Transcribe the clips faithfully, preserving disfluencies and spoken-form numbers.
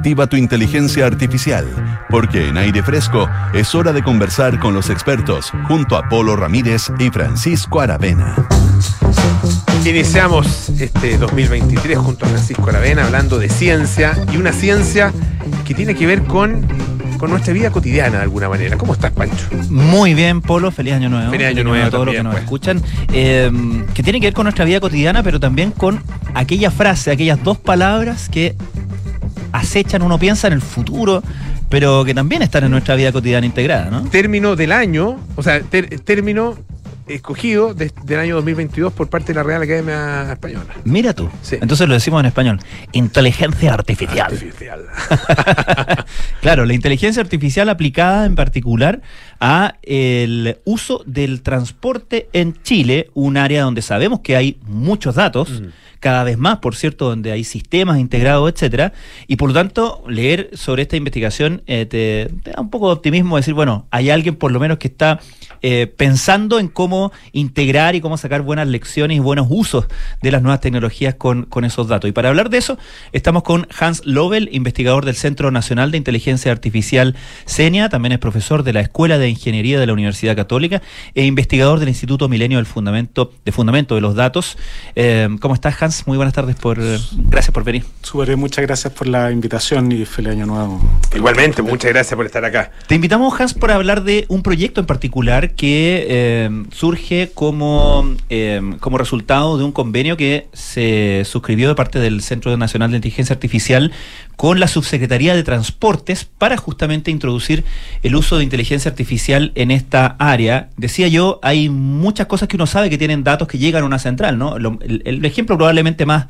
Activa tu inteligencia artificial, porque en Aire Fresco es hora de conversar con los expertos junto a Polo Ramírez y Francisco Aravena. Iniciamos este dos mil veintitrés junto a Francisco Aravena hablando de ciencia, y una ciencia que tiene que ver con, con nuestra vida cotidiana de alguna manera. ¿Cómo estás, Pancho? Muy bien, Polo, feliz año nuevo. Feliz año nuevo a todos los que nos pues. escuchan. Eh, que tiene que ver con nuestra vida cotidiana, pero también con aquella frase, aquellas dos palabras que acechan, uno piensa en el futuro, pero que también están en nuestra vida cotidiana integrada, ¿no? Término del año, o sea, ter, término escogido de, del año dos mil veintidós por parte de la Real Academia Española. Mira tú, sí. Entonces lo decimos en español: inteligencia artificial. Artificial. Claro, la inteligencia artificial aplicada en particular a el uso del transporte en Chile, un área donde sabemos que hay muchos datos, mm. cada vez más, por cierto, donde hay sistemas integrados, etcétera, y por lo tanto, leer sobre esta investigación eh, te, te da un poco de optimismo, decir, bueno, hay alguien por lo menos que está eh, pensando en cómo integrar y cómo sacar buenas lecciones y buenos usos de las nuevas tecnologías con, con esos datos. Y para hablar de eso, estamos con Hans Löbel, investigador del Centro Nacional de Inteligencia Artificial CENIA, también es profesor de la Escuela de Ingeniería de la Universidad Católica e investigador del Instituto Milenio del Fundamento, de Fundamento de los Datos. Eh, ¿Cómo estás, Hans? Muy buenas tardes, por gracias por venir. Súper bien, muchas gracias por la invitación y feliz año nuevo. Igualmente, muchas gracias por estar acá. Te invitamos, Hans, por hablar de un proyecto en particular que eh, surge como, eh, como resultado de un convenio que se suscribió de parte del Centro Nacional de Inteligencia Artificial con la Subsecretaría de Transportes para justamente introducir el uso de inteligencia artificial en esta área. Decía yo, hay muchas cosas que uno sabe que tienen datos que llegan a una central, ¿no? Lo, el, el ejemplo probablemente más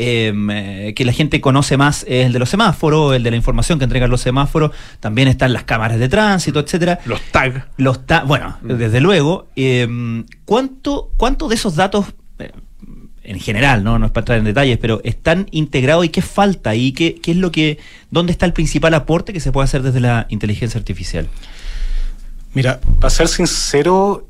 eh, que la gente conoce más es el de los semáforos, el de la información que entregan los semáforos. También están las cámaras de tránsito, etcétera. Los tags. Los ta- bueno, mm. desde luego. Eh, ¿cuánto, ¿Cuánto de esos datos... Eh, en general, no, no es para entrar en detalles, pero están integrados y qué falta y qué, qué es lo que, dónde está el principal aporte que se puede hacer desde la inteligencia artificial? Mira, para ser sincero,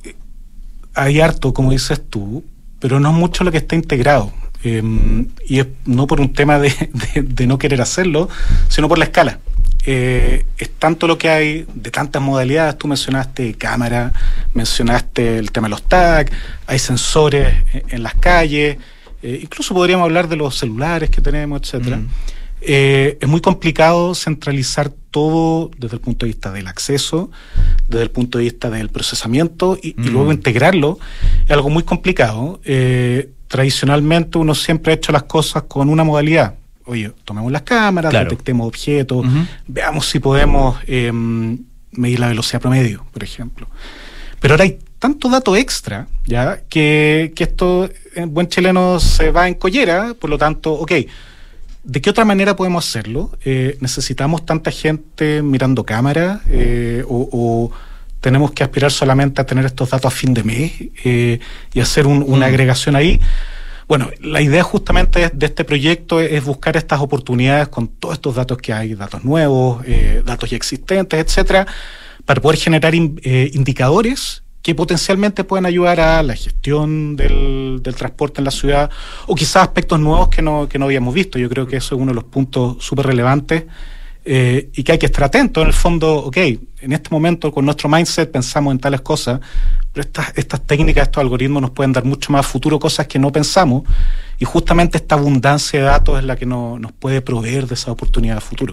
hay harto, como dices tú, pero no es mucho lo que está integrado. Eh, y es no por un tema de, de, de no querer hacerlo, sino por la escala. Eh, es tanto lo que hay de tantas modalidades. Tú mencionaste cámara, mencionaste el tema de los tags, hay sensores en, en las calles, eh, incluso podríamos hablar de los celulares que tenemos, etcétera. Mm. Eh, es muy complicado centralizar todo desde el punto de vista del acceso, desde el punto de vista del procesamiento y, mm. y luego integrarlo. Es algo muy complicado. Eh, tradicionalmente uno siempre ha hecho las cosas con una modalidad. Oye, tomemos las cámaras, claro. detectemos objetos, uh-huh. veamos si podemos eh, medir la velocidad promedio, por ejemplo. Pero ahora hay tanto dato extra, ya, que, que esto en buen chileno se va en collera, por lo tanto, ok, ¿de qué otra manera podemos hacerlo? Eh, ¿Necesitamos tanta gente mirando cámara eh, o, o tenemos que aspirar solamente a tener estos datos a fin de mes eh, y hacer un, una uh-huh. agregación ahí? Bueno, la idea justamente de este proyecto es buscar estas oportunidades con todos estos datos que hay, datos nuevos, eh, datos ya existentes, etcétera, para poder generar in, eh, indicadores que potencialmente puedan ayudar a la gestión del, del transporte en la ciudad o quizás aspectos nuevos que no, que no habíamos visto. Yo creo que eso es uno de los puntos súper relevantes eh, y que hay que estar atento. En el fondo, ok, en este momento con nuestro mindset pensamos en tales cosas, pero estas, estas técnicas, estos algoritmos nos pueden dar mucho más futuro, cosas que no pensamos, y justamente esta abundancia de datos es la que no, nos puede proveer de esa oportunidad de futuro.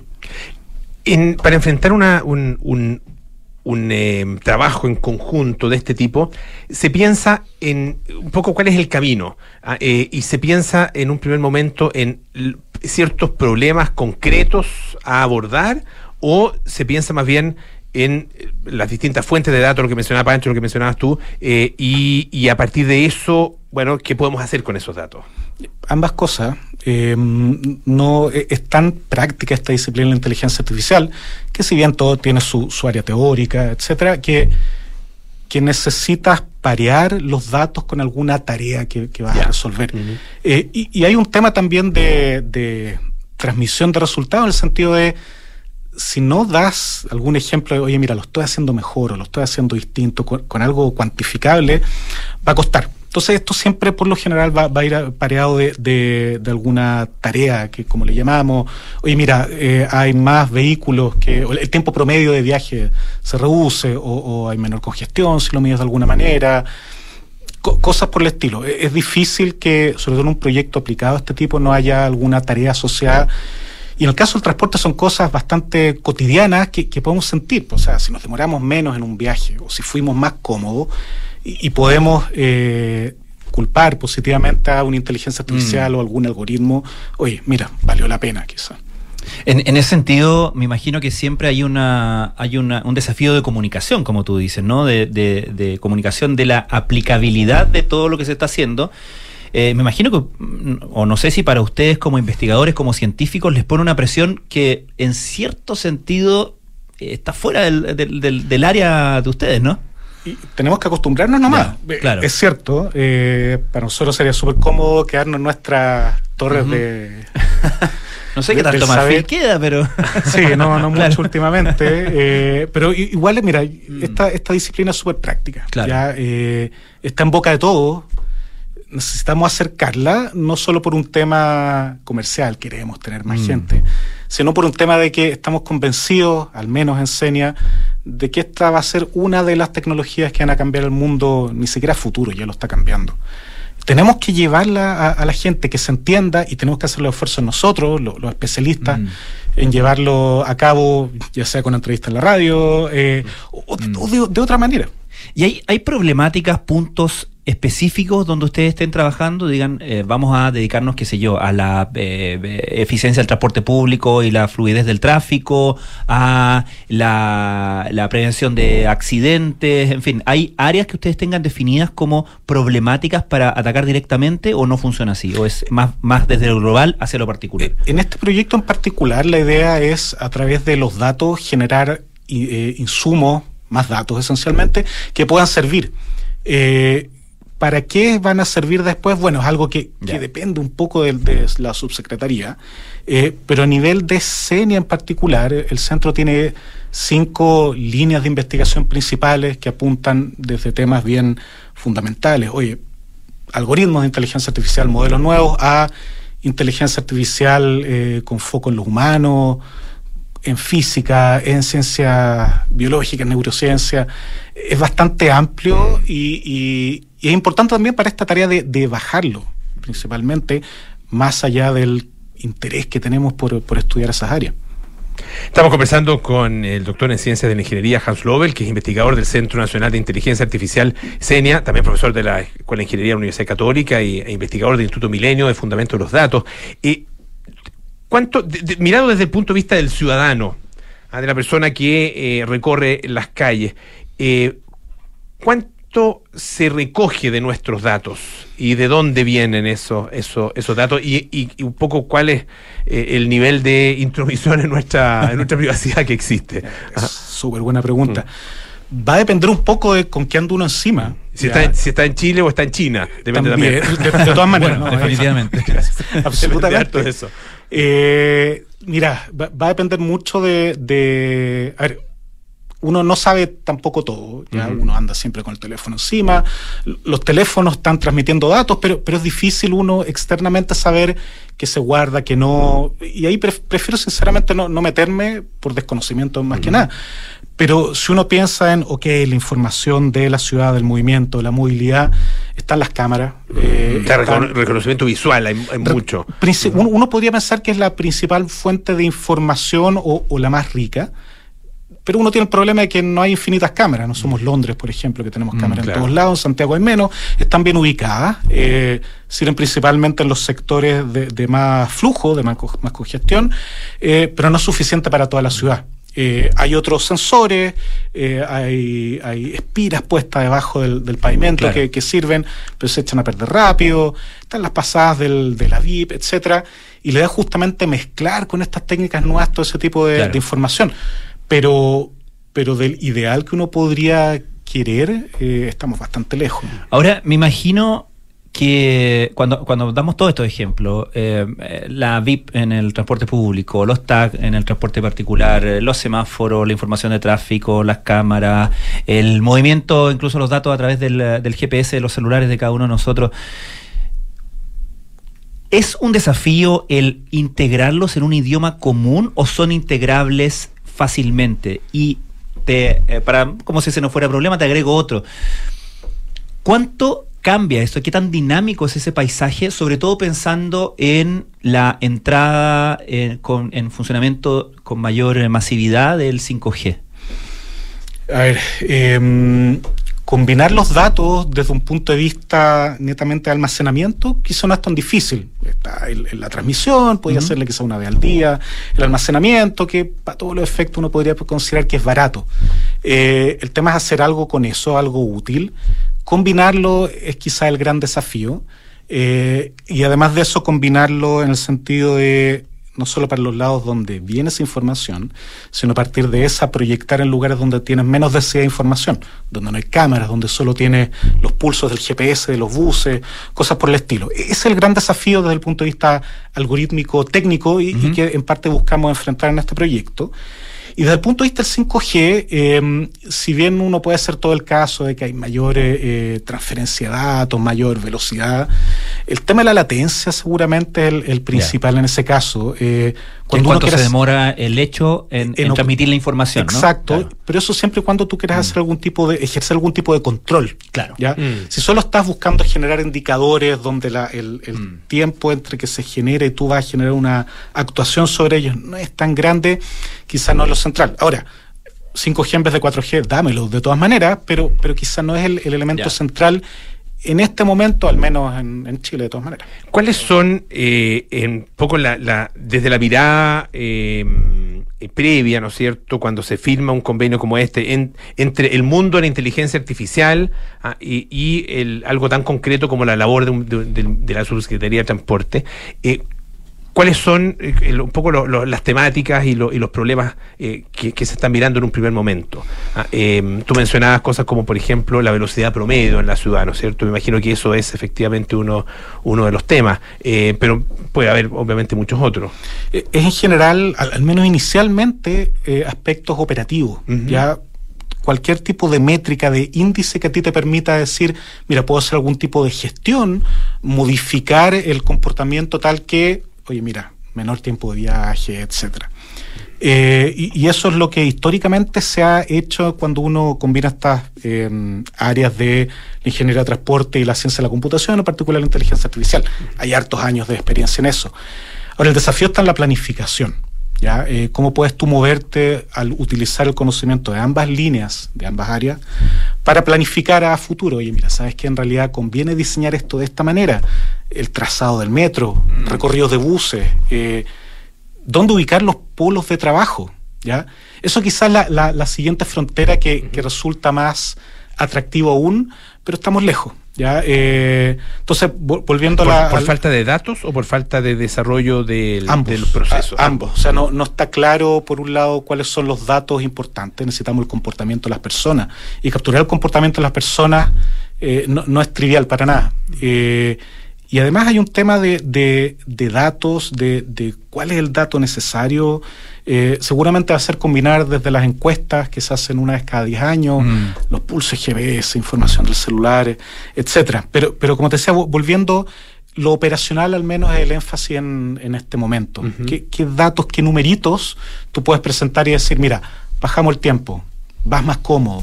En, para enfrentar una, un, un, un eh, trabajo en conjunto de este tipo, se piensa en un poco cuál es el camino, eh, y se piensa en un primer momento en l- ciertos problemas concretos a abordar, o se piensa más bien en las distintas fuentes de datos, lo que mencionaba Pancho, lo que mencionabas tú, eh, y, y a partir de eso, bueno, ¿qué podemos hacer con esos datos? Ambas cosas. Eh, no es tan práctica esta disciplina de la inteligencia artificial, que si bien todo tiene su, su área teórica, etcétera, que, que necesitas parear los datos con alguna tarea que, que vas yeah. a resolver. Uh-huh. Eh, y, y hay un tema también de, de transmisión de resultados, en el sentido de si no das algún ejemplo de, oye, mira, lo estoy haciendo mejor o lo estoy haciendo distinto, con, con algo cuantificable, va a costar. Entonces esto siempre por lo general va, va a ir apareado de, de, de alguna tarea, que como le llamamos, oye mira, eh, hay más vehículos, que el tiempo promedio de viaje se reduce, o, o hay menor congestión si lo mides de alguna manera, Co- cosas por el estilo. Es, es difícil que, sobre todo en un proyecto aplicado a este tipo, no haya alguna tarea asociada. Y en el caso del transporte son cosas bastante cotidianas que, que podemos sentir. O sea, si nos demoramos menos en un viaje o si fuimos más cómodos, y, y podemos eh, culpar positivamente a una inteligencia artificial mm. o algún algoritmo, oye, mira, valió la pena quizás. En, en ese sentido, me imagino que siempre hay una hay una, un desafío de comunicación, como tú dices, ¿no? De, de, de comunicación de la aplicabilidad de todo lo que se está haciendo. Eh, me imagino que, o no sé si para ustedes como investigadores, como científicos, les pone una presión que en cierto sentido eh, está fuera del, del, del, del área de ustedes, ¿no? Y tenemos que acostumbrarnos nomás. Ya, claro. Es cierto, eh, para nosotros sería súper cómodo quedarnos en nuestras torres uh-huh. de... No sé qué tanto más fiel queda, pero... Sí, no, no claro. mucho últimamente. Eh, pero igual, mira, esta, esta disciplina es súper práctica. Claro. Ya eh, está en boca de todos. Necesitamos acercarla, no solo por un tema comercial, queremos tener más mm. gente, sino por un tema de que estamos convencidos, al menos en Senia, de que esta va a ser una de las tecnologías que van a cambiar el mundo, ni siquiera a futuro, ya lo está cambiando. Tenemos que llevarla a, a la gente, que se entienda, y tenemos que hacer los esfuerzos nosotros, los, los especialistas, mm. en llevarlo a cabo, ya sea con entrevistas en la radio, eh, o, mm. o de, de otra manera. ¿Y hay, hay problemáticas, puntos específicos donde ustedes estén trabajando? Digan, eh, vamos a dedicarnos, qué sé yo, a la eh, eficiencia del transporte público y la fluidez del tráfico, a la, la prevención de accidentes, en fin, ¿hay áreas que ustedes tengan definidas como problemáticas para atacar directamente, o no funciona así, o es más, más desde lo global hacia lo particular? En este proyecto en particular, la idea es, a través de los datos, generar eh, insumos, más datos esencialmente, que puedan servir. Eh, ¿Para qué van a servir después? Bueno, es algo que, que depende un poco de, de la subsecretaría, eh, pero a nivel de Senia en particular, el centro tiene cinco líneas de investigación principales que apuntan desde temas bien fundamentales. Oye, algoritmos de inteligencia artificial, modelos nuevos, a inteligencia artificial eh, con foco en los humanos, en física, en ciencias biológicas, neurociencia. Es bastante amplio y, y, y es importante también para esta tarea de, de bajarlo, principalmente, más allá del interés que tenemos por, por estudiar esas áreas. Estamos conversando con el doctor en Ciencias de la Ingeniería, Hans Löbel, que es investigador del Centro Nacional de Inteligencia Artificial, Senia, también profesor de la Escuela de Ingeniería de la Universidad Católica y, e investigador del Instituto Milenio de Fundamento de los Datos. Y ¿cuánto, de, de, mirado desde el punto de vista del ciudadano, ¿ah? de la persona que eh, recorre las calles, eh, ¿cuánto se recoge de nuestros datos y de dónde vienen esos esos, esos datos y, y, y un poco cuál es eh, el nivel de intromisión en nuestra en nuestra privacidad que existe? Súper buena pregunta. Mm. Va a depender un poco de con qué anda uno encima. Si está, si está en Chile o está en China. Depende también. también. De, de todas maneras. Bueno, no, definitivamente. Absolutamente. De eso. Eh, mira, va, va a depender mucho de... de a ver, uno no sabe tampoco todo, ya uh-huh. uno anda siempre con el teléfono encima, los teléfonos están transmitiendo datos, pero, pero es difícil uno externamente saber qué se guarda, qué no, y ahí pref- prefiero sinceramente no, no meterme por desconocimiento más uh-huh. que nada. Pero si uno piensa en, ok, la información de la ciudad, del movimiento, la movilidad, están las cámaras. Eh, claro, están, reconocimiento visual, hay, hay mucho. Princi- uno, uno podría pensar que es la principal fuente de información o, o la más rica, pero uno tiene el problema de que no hay infinitas cámaras. No somos Londres, por ejemplo, que tenemos cámaras mm, claro. en todos lados. En Santiago hay menos. Están bien ubicadas. Eh, sirven principalmente en los sectores de, de más flujo, de más, co- más congestión, eh, pero no es suficiente para toda la ciudad. Eh, hay otros sensores, eh, hay, hay espiras puestas debajo del, del pavimento claro. que, que sirven, pero se echan a perder rápido. Están las pasadas del, de la V I P, etcétera, y le da justamente mezclar con estas técnicas nuevas todo ese tipo de, claro. de información. Pero, pero del ideal que uno podría querer, eh, estamos bastante lejos. Ahora, me imagino que cuando, cuando damos todos estos ejemplos, eh, la V I P en el transporte público, los tags en el transporte particular, los semáforos, la información de tráfico, las cámaras, el movimiento, incluso los datos a través del, del G P S de los celulares de cada uno de nosotros, ¿es un desafío el integrarlos en un idioma común o son integrables fácilmente? Y te, eh, para, como si se nos fuera problema, te agrego otro. ¿Cuánto cambia esto? ¿Qué tan dinámico es ese paisaje? Sobre todo pensando en la entrada eh, con, en funcionamiento con mayor masividad del cinco G. A ver, eh, combinar los datos desde un punto de vista netamente de almacenamiento quizá no es tan difícil. Está en, en la transmisión, podría uh-huh. hacerle quizá una vez al día, el almacenamiento, que para todos los efectos uno podría considerar que es barato. Eh, el tema es hacer algo con eso, algo útil. Combinarlo es quizá el gran desafío, eh, y además de eso combinarlo en el sentido de no solo para los lados donde viene esa información, sino a partir de esa proyectar en lugares donde tienes menos densidad de información, donde no hay cámaras, donde solo tienes los pulsos del G P S, de los buses, cosas por el estilo. Ese es el gran desafío desde el punto de vista algorítmico, técnico, y, uh-huh. y que en parte buscamos enfrentar en este proyecto. Y desde el punto de vista del cinco G, eh, si bien uno puede hacer todo el caso de que hay mayor eh, transferencia de datos, mayor velocidad, el tema de la latencia seguramente es el, el principal yeah. en ese caso. Eh, cuando ¿Cuánto se demora el hecho en, en, en transmitir la información? Exacto, ¿no? Claro. Pero eso siempre y cuando tú quieras mm. hacer algún tipo de, ejercer algún tipo de control. Claro. ¿Ya? Mm. Si solo estás buscando generar indicadores donde la, el, el mm. tiempo entre que se genera y tú vas a generar una actuación sobre ellos no es tan grande, quizás no es lo central. Ahora, cinco G en vez de cuatro G, dámelo de todas maneras, pero, pero quizás no es el, el elemento yeah. central en este momento, al menos en, en Chile, de todas maneras. ¿Cuáles son, eh, un poco la, la, desde la mirada eh, previa, ¿no es cierto?, cuando se firma un convenio como este, en, entre el mundo de la inteligencia artificial ah, y, y el, algo tan concreto como la labor de, un, de, de, de la Subsecretaría de Transporte? Eh, ¿Cuáles son eh, un poco lo, lo, las temáticas y, lo, y los problemas eh, que, que se están mirando en un primer momento? Ah, eh, tú mencionabas cosas como, por ejemplo, la velocidad promedio en la ciudad, ¿no es cierto? Me imagino que eso es efectivamente uno, uno de los temas, eh, pero puede haber obviamente muchos otros. Es en general, al, al menos inicialmente, eh, aspectos operativos, uh-huh. ya cualquier tipo de métrica, de índice que a ti te permita decir, mira, puedo hacer algún tipo de gestión, modificar el comportamiento tal que, oye, mira, menor tiempo de viaje, etcétera. Eh, y, y eso es lo que históricamente se ha hecho cuando uno combina estas eh, áreas de la ingeniería de transporte y la ciencia de la computación, en particular la inteligencia artificial. Hay hartos años de experiencia en eso. Ahora, el desafío está en la planificación, ¿ya? Eh, ¿Cómo puedes tú moverte al utilizar el conocimiento de ambas líneas, de ambas áreas, para planificar a futuro? Oye, mira, ¿sabes qué? En realidad conviene diseñar esto de esta manera. El trazado del metro, mm. recorridos de buses, eh, dónde ubicar los polos de trabajo, ¿ya? Eso quizás la, la, la siguiente frontera que, mm. que resulta más atractivo aún, pero estamos lejos, ¿ya? Eh, entonces, volviendo ¿Por, a la... ¿Por al, falta de datos o por falta de desarrollo del, ambos, del proceso? A, ambos. O sea, no, no está claro, por un lado, cuáles son los datos importantes. Necesitamos el comportamiento de las personas. Y capturar el comportamiento de las personas eh, no, no es trivial para nada. Eh, Y además hay un tema de, de, de datos, de, de cuál es el dato necesario. Eh, seguramente va a ser combinar desde las encuestas que se hacen una vez cada diez años, mm. los pulsos G P S, información del celular, etcétera. Pero, pero como te decía, volviendo, lo operacional al menos es el énfasis en, en este momento. Uh-huh. ¿Qué, qué datos, qué numeritos tú puedes presentar y decir, mira, bajamos el tiempo, vas más cómodo,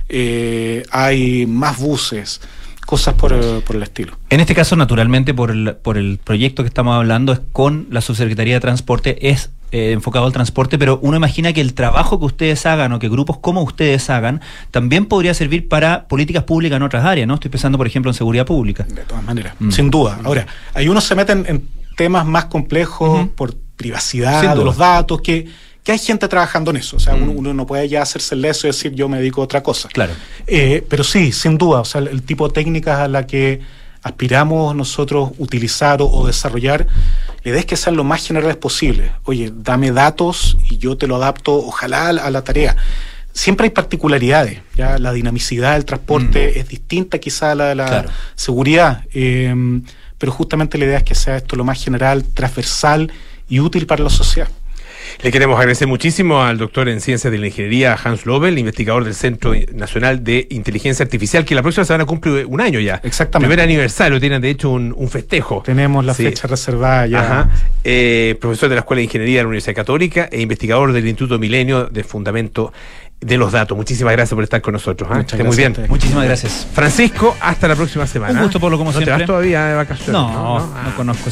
eh, hay más buses, cosas por, por el estilo. En este caso, naturalmente, por el, por el proyecto que estamos hablando, es con la Subsecretaría de Transporte, es eh, enfocado al transporte, pero uno imagina que el trabajo que ustedes hagan o que grupos como ustedes hagan también podría servir para políticas públicas en otras áreas, ¿no? Estoy pensando, por ejemplo, en seguridad pública. De todas maneras, mm. sin duda. Ahora, ahí uno se mete en, en temas más complejos uh-huh. por privacidad de los datos, que... que hay gente trabajando en eso, o sea, mm. uno, uno no puede ya hacerse el leso y decir yo me dedico a otra cosa. Claro. Eh, pero sí, sin duda, o sea, el, el tipo de técnicas a la que aspiramos nosotros utilizar o, o desarrollar, la idea es que sean lo más generales posible. Oye, dame datos y yo te lo adapto, ojalá a la, a la tarea. siempre hay particularidades, ya la dinamicidad del transporte mm. es distinta quizá a la de la claro. seguridad, eh, pero justamente la idea es que sea esto lo más general, transversal y útil para la sociedad. Le queremos agradecer muchísimo al doctor en Ciencias de la Ingeniería, Hans Lobel, investigador del Centro Nacional de Inteligencia Artificial, que la próxima semana cumple un año ya. Exactamente. Primer aniversario, tienen de hecho un, un festejo. Tenemos la sí. fecha reservada ya. Ajá. Eh, profesor de la Escuela de Ingeniería de la Universidad Católica e investigador del Instituto Milenio de Fundamento de los Datos. Muchísimas gracias por estar con nosotros. ¿eh? Esté muy bien. Muchísimas gracias. Francisco, hasta la próxima semana. Un gusto, Polo, como ¿No siempre. ¿No te vas todavía de vacaciones? No, no, no, no ah. conozco